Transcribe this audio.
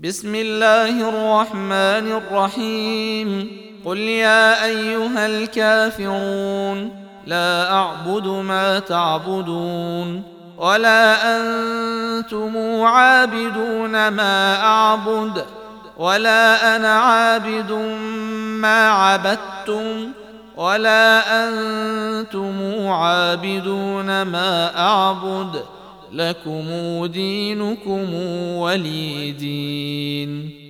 بسم الله الرحمن الرحيم قل يا أيها الكافرون لا أعبد ما تعبدون ولا أنتم عابدون ما أعبد ولا أنا عابد ما عبدتم ولا أنتم عابدون ما أعبد لكم دينكم ولي دين.